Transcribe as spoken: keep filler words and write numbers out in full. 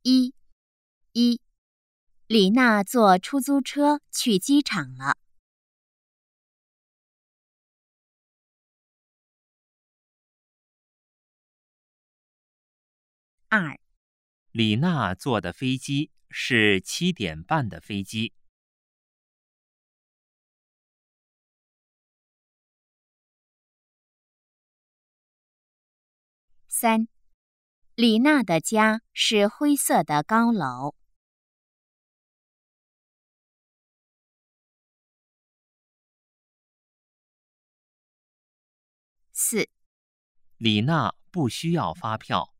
一一，李娜坐出租车去机场了。二， 李娜坐的飞机是七点半的飞机。 三，李娜的家是灰色的高楼。四， 李娜不需要发票。